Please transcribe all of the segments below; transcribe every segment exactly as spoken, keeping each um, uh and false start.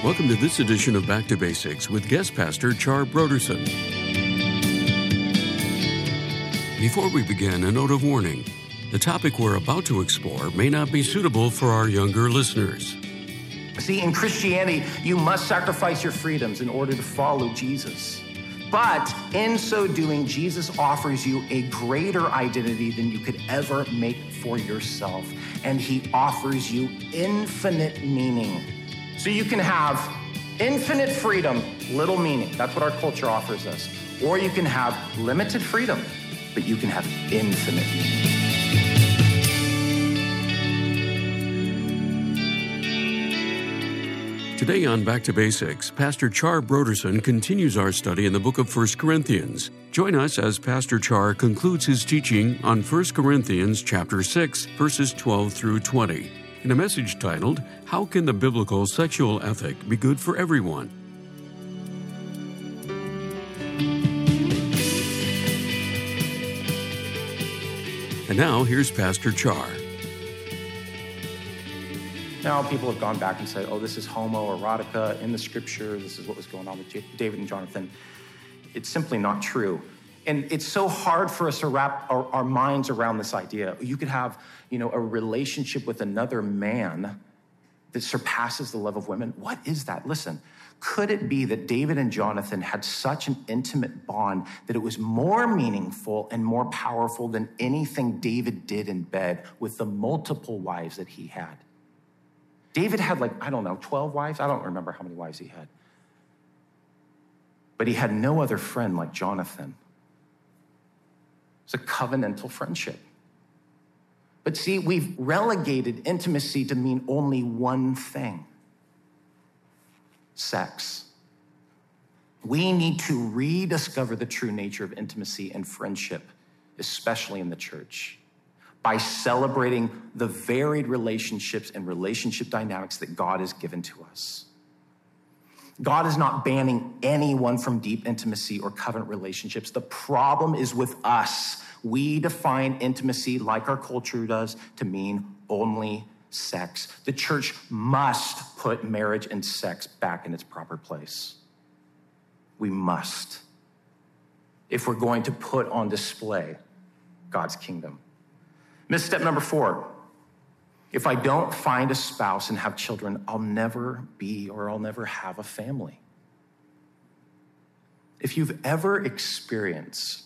Welcome to this edition of Back to Basics with guest pastor Char Broderson. Before we begin, a note of warning. The topic we're about to explore may not be suitable for our younger listeners. See, in Christianity, you must sacrifice your freedoms in order to follow Jesus. But in so doing, Jesus offers you a greater identity than you could ever make for yourself. And he offers you infinite meaning. So you can have infinite freedom, little meaning. That's what our culture offers us. Or you can have limited freedom, but you can have infinite meaning. Today on Back to Basics, Pastor Char Broderson continues our study in the book of First Corinthians. Join us as Pastor Char concludes his teaching on First Corinthians chapter six, verses twelve through twenty, in a message titled, How Can the Biblical Sexual Ethic Be Good for Everyone? And now, here's Pastor Char. Now people have gone back and said, oh, this is homoerotica in the scripture. This is what was going on with J- David and Jonathan. It's simply not true. And it's so hard for us to wrap our, our minds around this idea. You could have, you know, a relationship with another man that surpasses the love of women. What is that? Listen, could it be that David and Jonathan had such an intimate bond that it was more meaningful and more powerful than anything David did in bed with the multiple wives that he had? David had like, I don't know, twelve wives? I don't remember how many wives he had. But he had no other friend like Jonathan. It's a covenantal friendship. But see, we've relegated intimacy to mean only one thing: sex. We need to rediscover the true nature of intimacy and friendship, especially in the church, by celebrating the varied relationships and relationship dynamics that God has given to us. God is not banning anyone from deep intimacy or covenant relationships. The problem is with us. We define intimacy, like our culture does, to mean only sex. The church must put marriage and sex back in its proper place. We must, if we're going to put on display God's kingdom. Misstep number four. If I don't find a spouse and have children, I'll never be or I'll never have a family. If you've ever experienced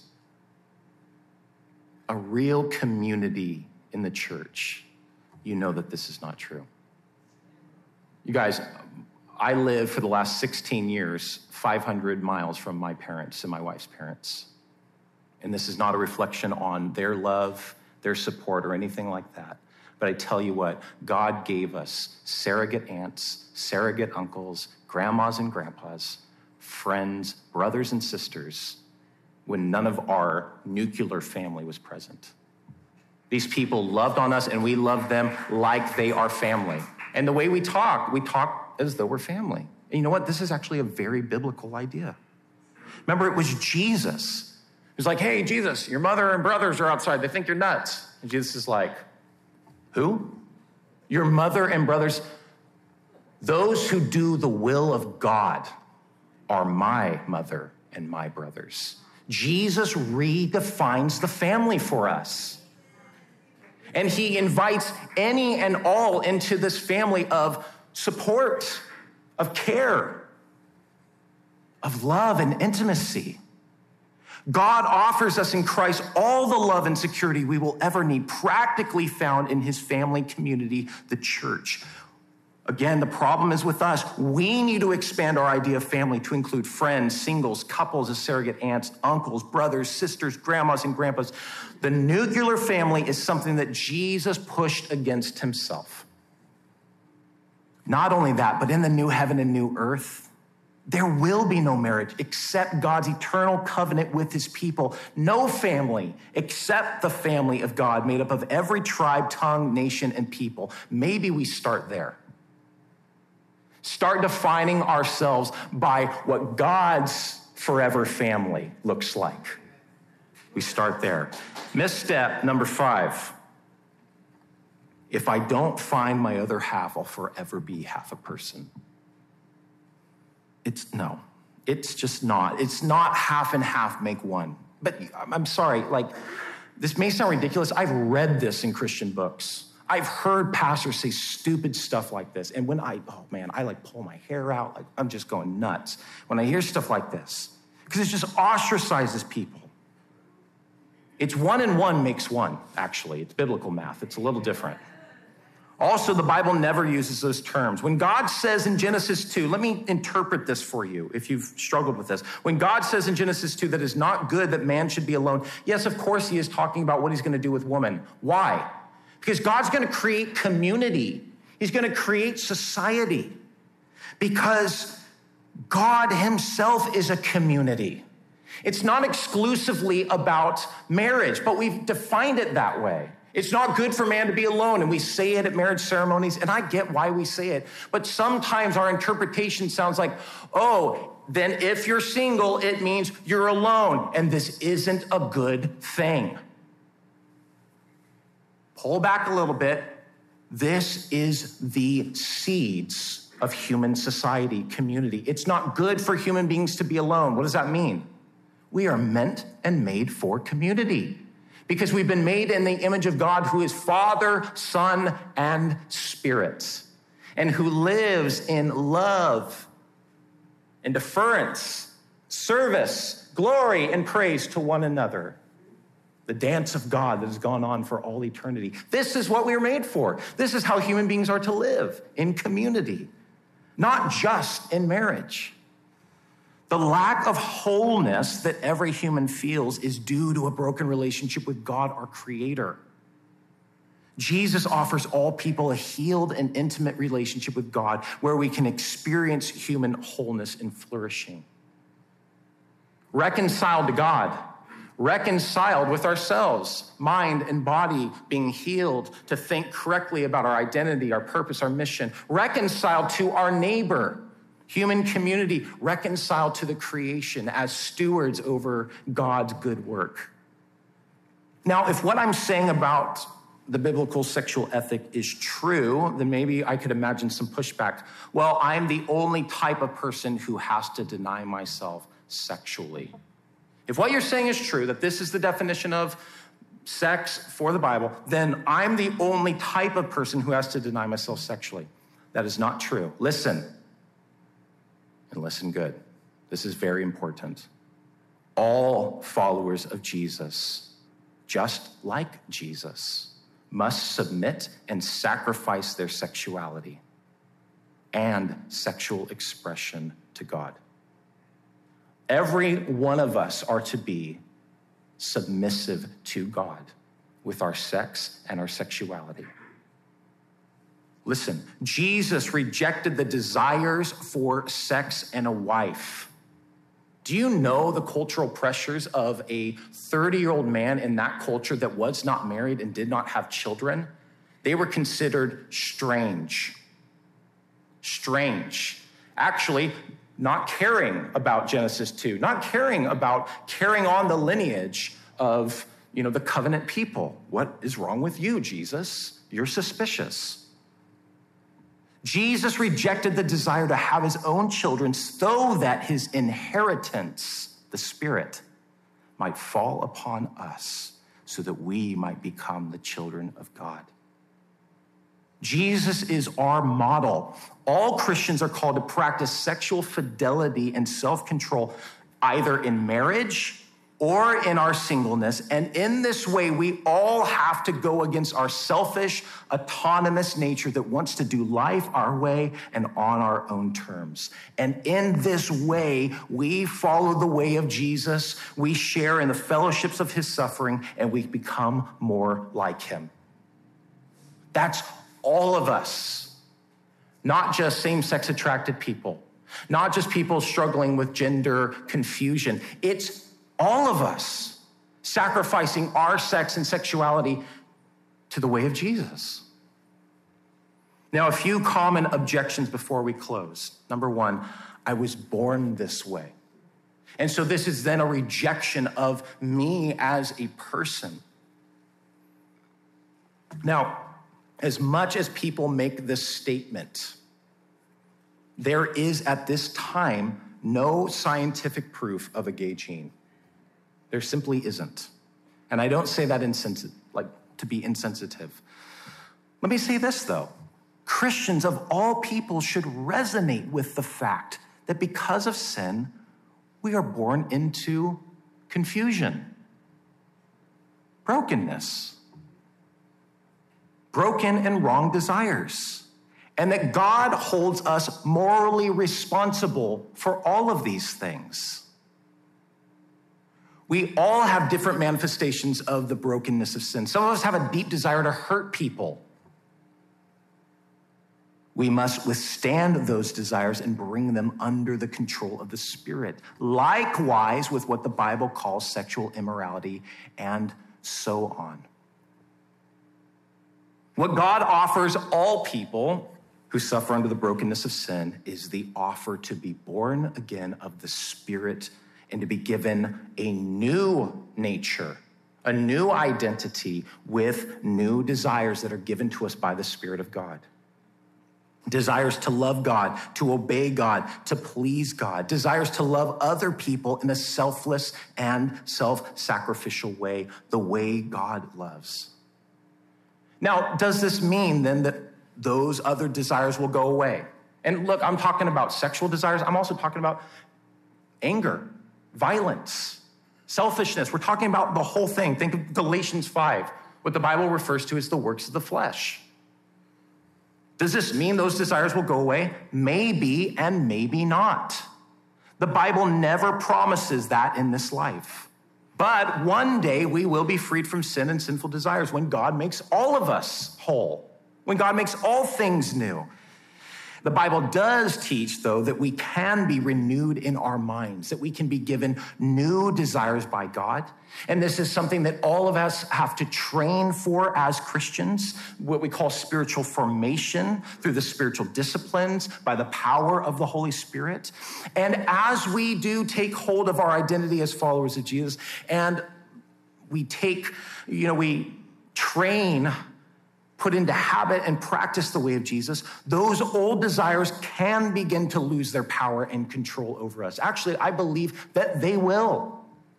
a real community in the church, you know that this is not true. You guys, I lived for the last sixteen years, five hundred miles from my parents and my wife's parents. And this is not a reflection on their love, their support, or anything like that. But I tell you what, God gave us surrogate aunts, surrogate uncles, grandmas and grandpas, friends, brothers and sisters, when none of our nuclear family was present. These people loved on us, and we loved them like they are family. And the way we talk, we talk as though we're family. And you know what? This is actually a very biblical idea. Remember, it was Jesus. He was like, hey, Jesus, your mother and brothers are outside. They think you're nuts. And Jesus is like, who? Your mother and brothers. Those who do the will of God are my mother and my brothers. Jesus redefines the family for us. And he invites any and all into this family of support, of care, of love and intimacy. God offers us in Christ all the love and security we will ever need, practically found in his family community, the church. Again, the problem is with us. We need to expand our idea of family to include friends, singles, couples as surrogate aunts, uncles, brothers, sisters, grandmas, and grandpas. The nuclear family is something that Jesus pushed against himself. Not only that, but in the new heaven and new earth, there will be no marriage except God's eternal covenant with his people. No family except the family of God, made up of every tribe, tongue, nation, and people. Maybe we start there. Start defining ourselves by what God's forever family looks like. We start there. Misstep number five. If I don't find my other half, I'll forever be half a person. It's no, it's just not. It's not half and half make one. But I'm sorry, like, this may sound ridiculous. I've read this in Christian books. I've heard pastors say stupid stuff like this. And when I, oh man, I like pull my hair out. Like, I'm just going nuts when I hear stuff like this, because it just ostracizes people. It's one and one makes one, actually. It's biblical math. It's a little different. Also, the Bible never uses those terms. When God says in Genesis two, let me interpret this for you if you've struggled with this. When God says in Genesis two that it's not good that man should be alone, yes, of course he is talking about what he's going to do with woman. Why? Because God's going to create community. He's going to create society. Because God himself is a community. It's not exclusively about marriage, but we've defined it that way. It's not good for man to be alone, and we say it at marriage ceremonies, and I get why we say it. But sometimes our interpretation sounds like, oh, then if you're single, it means you're alone, and this isn't a good thing. Pull back a little bit. This is the seeds of human society, community. It's not good for human beings to be alone. What does that mean? We are meant and made for community because we've been made in the image of God, who is Father, Son, and Spirit, and who lives in love and deference, service, glory, and praise to one another. The dance of God that has gone on for all eternity. This is what we were made for. This is how human beings are to live, in community, not just in marriage. The lack of wholeness that every human feels is due to a broken relationship with God, our Creator. Jesus offers all people a healed and intimate relationship with God where we can experience human wholeness and flourishing. Reconciled to God. Reconciled with ourselves, mind and body being healed to think correctly about our identity, our purpose, our mission. Reconciled to our neighbor, human community, reconciled to the creation as stewards over God's good work. Now, if what I'm saying about the biblical sexual ethic is true, then maybe I could imagine some pushback. Well, I'm the only type of person who has to deny myself sexually. If what you're saying is true, that this is the definition of sex for the Bible, then I'm the only type of person who has to deny myself sexually. That is not true. Listen, and listen good. This is very important. All followers of Jesus, just like Jesus, must submit and sacrifice their sexuality and sexual expression to God. Every one of us are to be submissive to God with our sex and our sexuality. Listen, Jesus rejected the desires for sex and a wife. Do you know the cultural pressures of a thirty-year-old man in that culture that was not married and did not have children? They were considered strange. Strange. Actually, not caring about Genesis two, not caring about carrying on the lineage of, you know, the covenant people. What is wrong with you, Jesus? You're suspicious. Jesus rejected the desire to have his own children so that his inheritance, the Spirit, might fall upon us so that we might become the children of God. Jesus is our model. All Christians are called to practice sexual fidelity and self-control, either in marriage or in our singleness. And in this way, we all have to go against our selfish, autonomous nature that wants to do life our way and on our own terms. And in this way, we follow the way of Jesus. We share in the fellowships of his suffering, and we become more like him. That's all of us, not just same-sex attracted people, not just people struggling with gender confusion. It's all of us sacrificing our sex and sexuality to the way of Jesus. Now, a few common objections before we close. Number one, I was born this way. And so this is then a rejection of me as a person. Now, as much as people make this statement, there is at this time no scientific proof of a gay gene. There simply isn't. And I don't say that insensitive, like to be insensitive. Let me say this, though. Christians of all people should resonate with the fact that because of sin, we are born into confusion, brokenness, broken and wrong desires, and that God holds us morally responsible for all of these things. We all have different manifestations of the brokenness of sin. Some of us have a deep desire to hurt people. We must withstand those desires and bring them under the control of the Spirit. Likewise with what the Bible calls sexual immorality and so on. What God offers all people who suffer under the brokenness of sin is the offer to be born again of the Spirit and to be given a new nature, a new identity with new desires that are given to us by the Spirit of God. Desires to love God, to obey God, to please God. Desires to love other people in a selfless and self-sacrificial way, the way God loves. Now, does this mean then that those other desires will go away? And look, I'm talking about sexual desires. I'm also talking about anger, violence, selfishness. We're talking about the whole thing. Think of Galatians five, what the Bible refers to as the works of the flesh. Does this mean those desires will go away? Maybe and maybe not. The Bible never promises that in this life. But one day we will be freed from sin and sinful desires when God makes all of us whole, when God makes all things new. The Bible does teach, though, that we can be renewed in our minds, that we can be given new desires by God. And this is something that all of us have to train for as Christians, what we call spiritual formation through the spiritual disciplines by the power of the Holy Spirit. And as we do take hold of our identity as followers of Jesus, and we take, you know, we train, put into habit and practice the way of Jesus, those old desires can begin to lose their power and control over us. Actually, I believe that they will.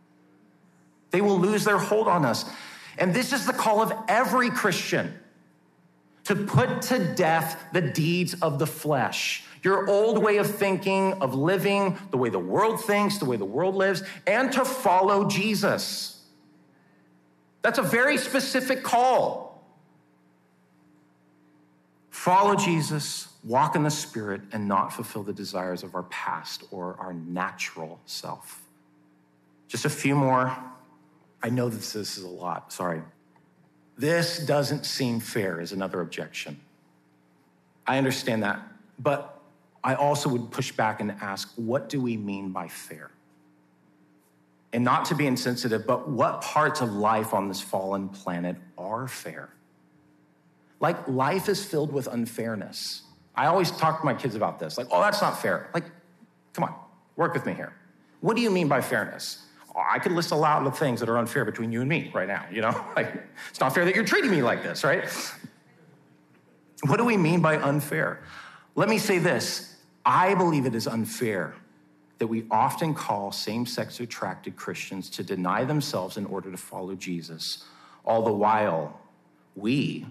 They will lose their hold on us. And this is the call of every Christian, to put to death the deeds of the flesh. Your old way of thinking, of living, the way the world thinks, the way the world lives, and to follow Jesus. That's a very specific call. Follow Jesus, walk in the Spirit, and not fulfill the desires of our past or our natural self. Just a few more. I know this, this is a lot, sorry. This doesn't seem fair is another objection. I understand that, but I also would push back and ask, what do we mean by fair? And not to be insensitive, but what parts of life on this fallen planet are fair? Like, life is filled with unfairness. I always talk to my kids about this. Like, oh, that's not fair. Like, come on, work with me here. What do you mean by fairness? Oh, I could list a lot of things that are unfair between you and me right now, you know? Like, it's not fair that you're treating me like this, right? What do we mean by unfair? Let me say this. I believe it is unfair that we often call same-sex attracted Christians to deny themselves in order to follow Jesus, all the while we,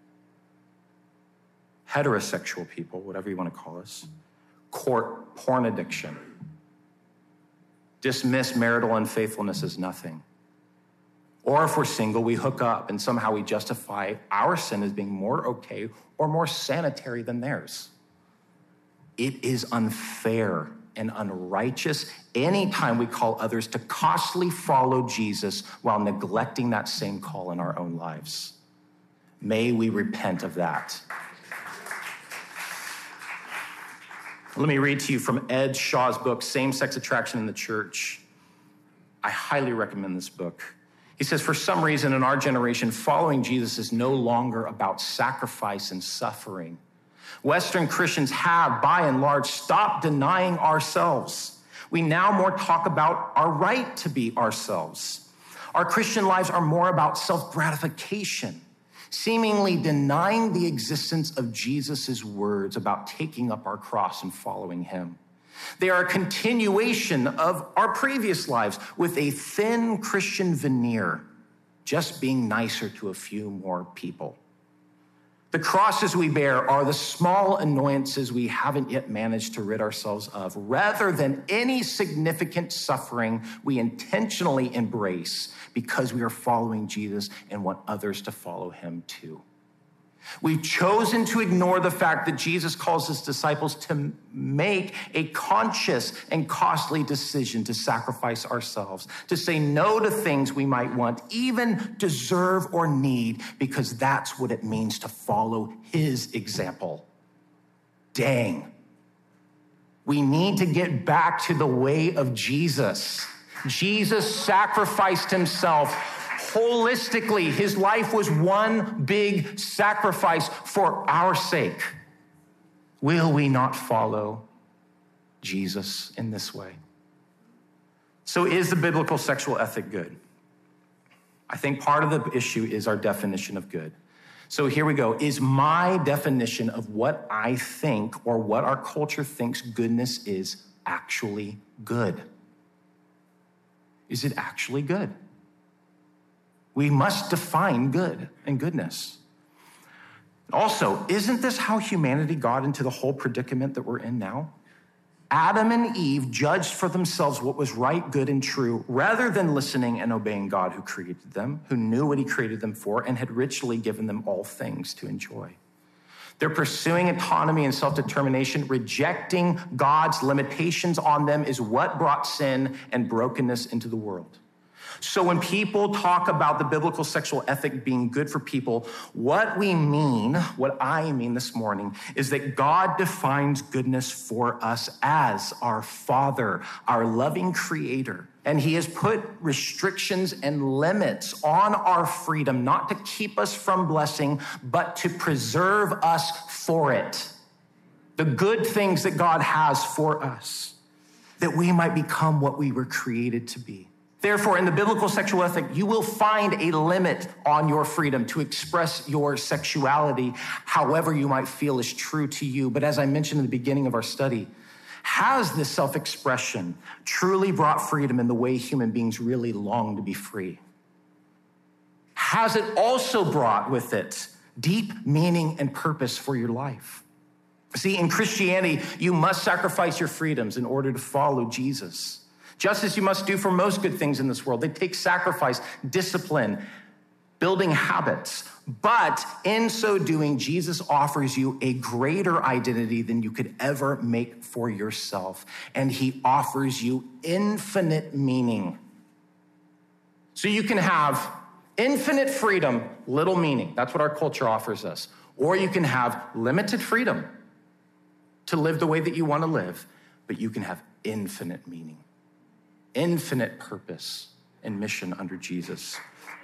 heterosexual people, whatever you want to call us, court porn addiction, dismiss marital unfaithfulness as nothing. Or if we're single, we hook up and somehow we justify our sin as being more okay or more sanitary than theirs. It is unfair and unrighteous anytime we call others to costly follow Jesus while neglecting that same call in our own lives. May we repent of that. Let me read to you from Ed Shaw's book, Same-Sex Attraction in the Church. I highly recommend this book. He says, for some reason in our generation, following Jesus is no longer about sacrifice and suffering. Western Christians have, by and large, stopped denying ourselves. We now more talk about our right to be ourselves. Our Christian lives are more about self-gratification, seemingly denying the existence of Jesus' words about taking up our cross and following him. They are a continuation of our previous lives with a thin Christian veneer, just being nicer to a few more people. The crosses we bear are the small annoyances we haven't yet managed to rid ourselves of, rather than any significant suffering we intentionally embrace because we are following Jesus and want others to follow him too. We've chosen to ignore the fact that Jesus calls his disciples to make a conscious and costly decision to sacrifice ourselves, to say no to things we might want, even deserve or need, because that's what it means to follow his example. Dang. We need to get back to the way of Jesus. Jesus sacrificed himself holistically. His life was one big sacrifice for our sake. Will we not follow Jesus in this way? So is the biblical sexual ethic good? I think part of the issue is our definition of good. So here we go. Is my definition of what I think or what our culture thinks goodness is actually good? Is it actually good? We must define good and goodness. Also, isn't this how humanity got into the whole predicament that we're in now? Adam and Eve judged for themselves what was right, good, and true, rather than listening and obeying God who created them, who knew what he created them for, and had richly given them all things to enjoy. They're pursuing autonomy and self-determination. Rejecting God's limitations on them is what brought sin and brokenness into the world. So when people talk about the biblical sexual ethic being good for people, what we mean, what I mean this morning, is that God defines goodness for us as our Father, our loving Creator. And he has put restrictions and limits on our freedom, not to keep us from blessing, but to preserve us for it. The good things that God has for us, that we might become what we were created to be. Therefore, in the biblical sexual ethic, you will find a limit on your freedom to express your sexuality however you might feel is true to you. But as I mentioned in the beginning of our study, has this self-expression truly brought freedom in the way human beings really long to be free? Has it also brought with it deep meaning and purpose for your life? See, in Christianity, you must sacrifice your freedoms in order to follow Jesus. Just as you must do for most good things in this world. They take sacrifice, discipline, building habits. But in so doing, Jesus offers you a greater identity than you could ever make for yourself. And he offers you infinite meaning. So you can have infinite freedom, little meaning. That's what our culture offers us. Or you can have limited freedom to live the way that you want to live, but you can have infinite meaning. Infinite purpose and mission under Jesus.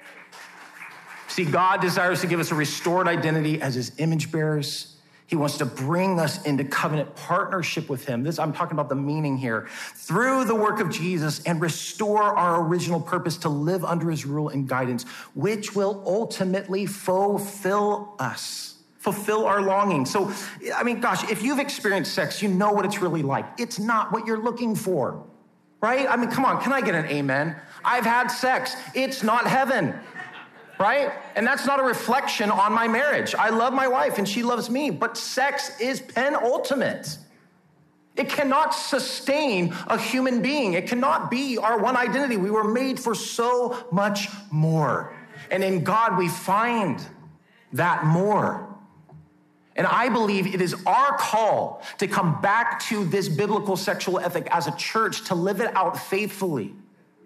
See, God desires to give us a restored identity as his image bearers. He wants to bring us into covenant partnership with him. This, I'm talking about the meaning here. Through the work of Jesus, and restore our original purpose to live under his rule and guidance, which will ultimately fulfill us, fulfill our longing. So, I mean, gosh, if you've experienced sex, you know what it's really like. It's not what you're looking for. Right? I mean, come on, can I get an amen? I've had sex. It's not heaven, right? And that's not a reflection on my marriage. I love my wife and she loves me, but sex is penultimate. It cannot sustain a human being. It cannot be our one identity. We were made for so much more. And in God, we find that more. And I believe it is our call to come back to this biblical sexual ethic as a church, to live it out faithfully,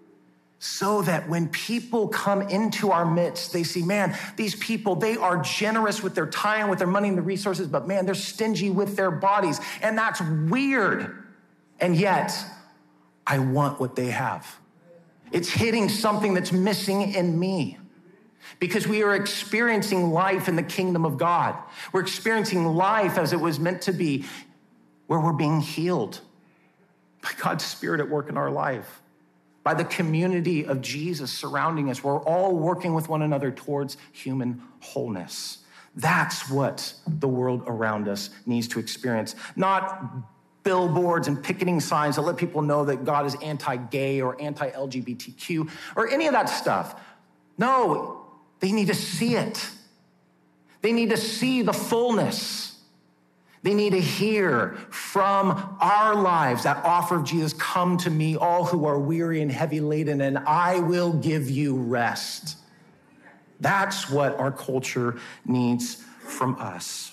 so that when people come into our midst, they see, man, these people, they are generous with their time, with their money and the resources, but man, they're stingy with their bodies. And that's weird. And yet, I want what they have. It's hitting something that's missing in me. Because we are experiencing life in the kingdom of God. We're experiencing life as it was meant to be, where we're being healed by God's Spirit at work in our life, by the community of Jesus surrounding us. We're all working with one another towards human wholeness. That's what the world around us needs to experience. Not billboards and picketing signs that let people know that God is anti-gay or anti-L G B T Q or any of that stuff. No, they need to see it. They need to see the fullness. They need to hear from our lives that offer of Jesus, come to me, all who are weary and heavy laden, and I will give you rest. That's what our culture needs from us.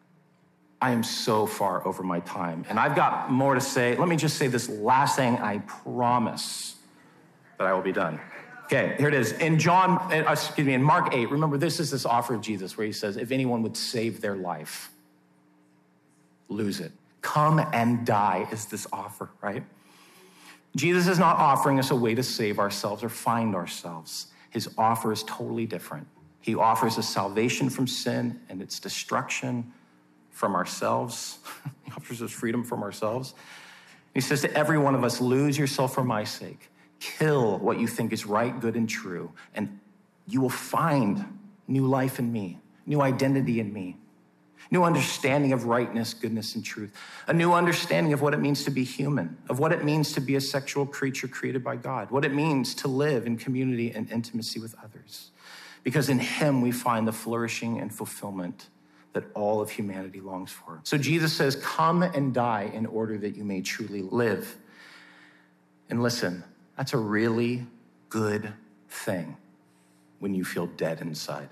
I am so far over my time, and I've got more to say. Let me just say this last thing. I promise that I will be done. Okay, here it is. In John, uh, excuse me, in Mark eight, remember this is this offer of Jesus where he says, if anyone would save their life, lose it. Come and die is this offer, right? Jesus is not offering us a way to save ourselves or find ourselves. His offer is totally different. He offers us salvation from sin and its destruction from ourselves. He offers us freedom from ourselves. He says to every one of us, lose yourself for my sake. Kill what you think is right, good, and true, and you will find new life in me, new identity in me, new understanding of rightness, goodness, and truth, a new understanding of what it means to be human, of what it means to be a sexual creature created by God, what it means to live in community and intimacy with others. Because in him we find the flourishing and fulfillment that all of humanity longs for. So Jesus says, come and die in order that you may truly live. And listen, that's a really good thing when you feel dead inside.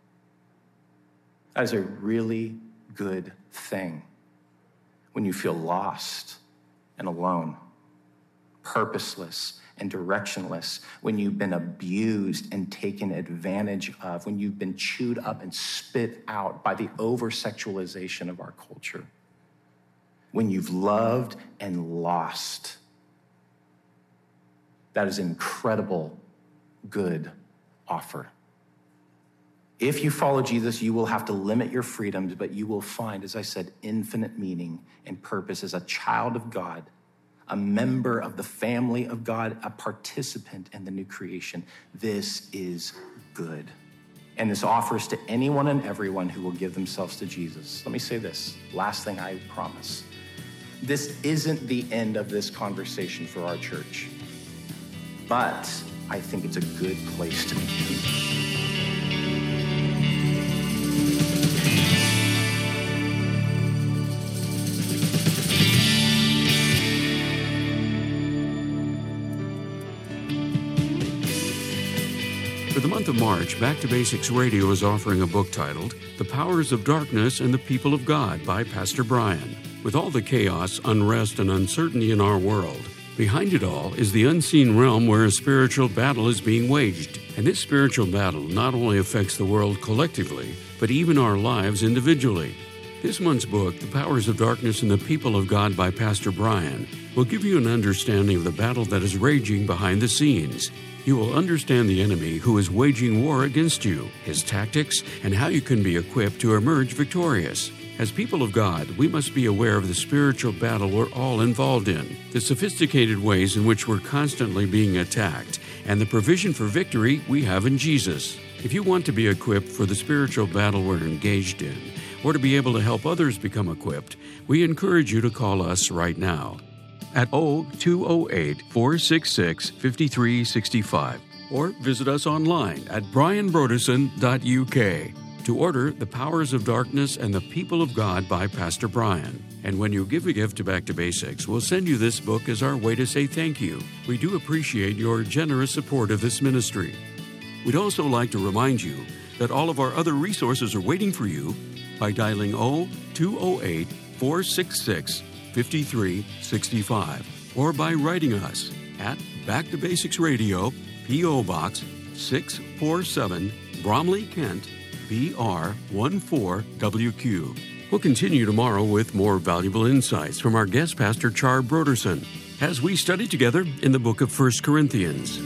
That is a really good thing when you feel lost and alone, purposeless and directionless, when you've been abused and taken advantage of, when you've been chewed up and spit out by the over-sexualization of our culture, when you've loved and lost. That is an incredible, good offer. If you follow Jesus, you will have to limit your freedoms, but you will find, as I said, infinite meaning and purpose as a child of God, a member of the family of God, a participant in the new creation. This is good. And this offers to anyone and everyone who will give themselves to Jesus. Let me say this, last thing I promise. This isn't the end of this conversation for our church, but I think it's a good place to begin. For the month of March, Back to Basics Radio is offering a book titled The Powers of Darkness and the People of God by Pastor Brian. With all the chaos, unrest, and uncertainty in our world, behind it all is the unseen realm where a spiritual battle is being waged. And this spiritual battle not only affects the world collectively, but even our lives individually. This month's book, The Powers of Darkness and the People of God by Pastor Brian, will give you an understanding of the battle that is raging behind the scenes. You will understand the enemy who is waging war against you, his tactics, and how you can be equipped to emerge victorious. As people of God, we must be aware of the spiritual battle we're all involved in, the sophisticated ways in which we're constantly being attacked, and the provision for victory we have in Jesus. If you want to be equipped for the spiritual battle we're engaged in, or to be able to help others become equipped, we encourage you to call us right now at oh two oh eight, four six six, five three six five or visit us online at brian brodersen dot u k to order The Powers of Darkness and the People of God by Pastor Brian. And when you give a gift to Back to Basics, we'll send you this book as our way to say thank you. We do appreciate your generous support of this ministry. We'd also like to remind you that all of our other resources are waiting for you by dialing oh two oh eight, four six six, five three six five or by writing us at Back to Basics Radio, P O. Box six forty-seven, Bromley, Kent, B R one four W Q. We'll continue tomorrow with more valuable insights from our guest pastor, Char Brodersen, as we study together in the book of First Corinthians.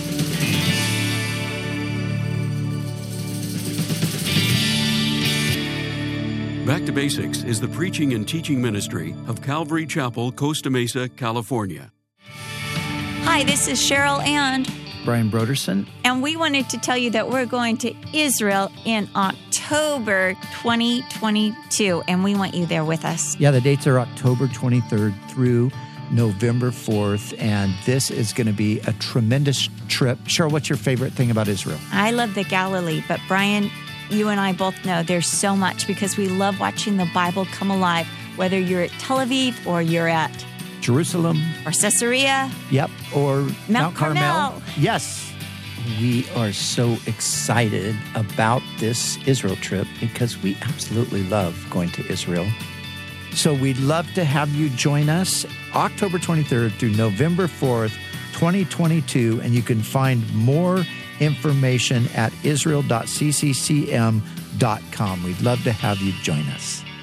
Back to Basics is the preaching and teaching ministry of Calvary Chapel, Costa Mesa, California. Hi, this is Cheryl and Brian Broderson. And we wanted to tell you that we're going to Israel in October twenty twenty-two, and we want you there with us. Yeah, the dates are October twenty-third through November fourth, and this is going to be a tremendous trip. Cheryl, what's your favorite thing about Israel? I love the Galilee, but Brian, you and I both know there's so much because we love watching the Bible come alive, whether you're at Tel Aviv or you're at Jerusalem. Or Caesarea. Yep, or Mount, Mount Carmel. Carmel. Yes. We are so excited about this Israel trip because we absolutely love going to Israel. So we'd love to have you join us October twenty-third through November fourth, twenty twenty-two, and you can find more information at israel dot c c c m dot com. We'd love to have you join us.